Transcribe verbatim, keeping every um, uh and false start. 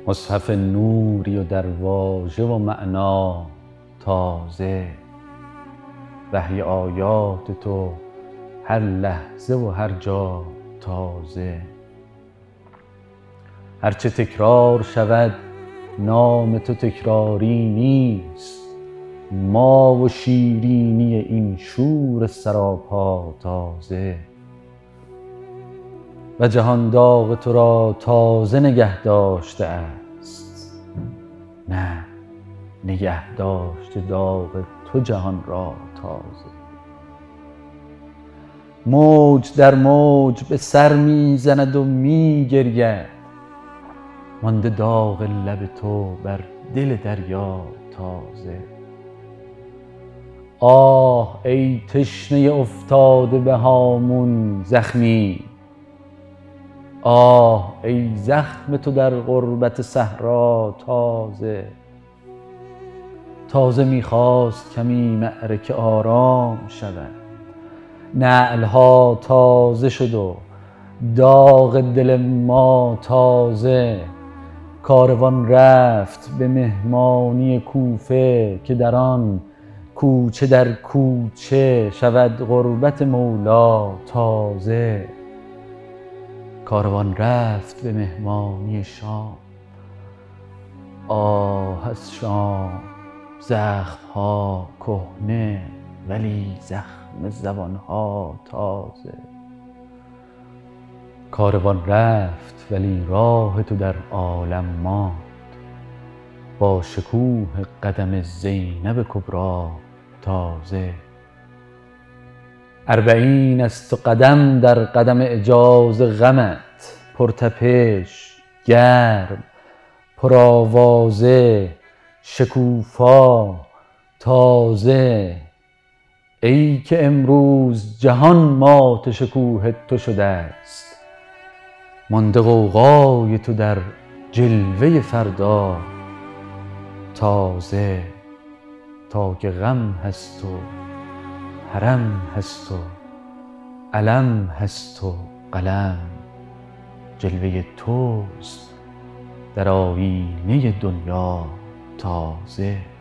مصحف نوری و در واژه و معنا تازه. وحی آیات تو هر لحظه و هر جا تازه. هرچه تکرار شود نام تو تکراری نیست. ما و شیرینی این شور سراپا تازه. و جهان داغ تو را تازه نگه داشته است. نه، نگه داشته داغ تو جهان را تازه. موج در موج به سر می زند و می گرید. مانده داغ لب تو بر دل دریا تازه. آه ای تشنه افتاده به هامون زخمی. آه ای زخم تو در غربت صحرا تازه. تازه می‌خواست کمی معرکه آرام شود. نعل‌ها تازه شد و داغ دل ما تازه. کاروان رفت به مهمانی کوفه که در آن کوچه در کوچه شود غربت مولا تازه. کاروان رفت به مهمانی شام. آه از شام زخم‌ها کهنه ولی زخم زبان‌ها تازه. کاروان رفت ولی راه تو در عالم ماند. با شکوه قدم زینب کبری تازه. اربعین از تو قدم در قدم اعجاز غمت. پرتپش، گرم، پرآوازه، شکوفا تازه. ای که امروز جهان مات شکوه تو شده است. مانده غوغای تو در جلوه فردا تازه. تا که غم هست و حرم هست و علم هست و قلم. جلوه توست در آیینه دنیا تازه.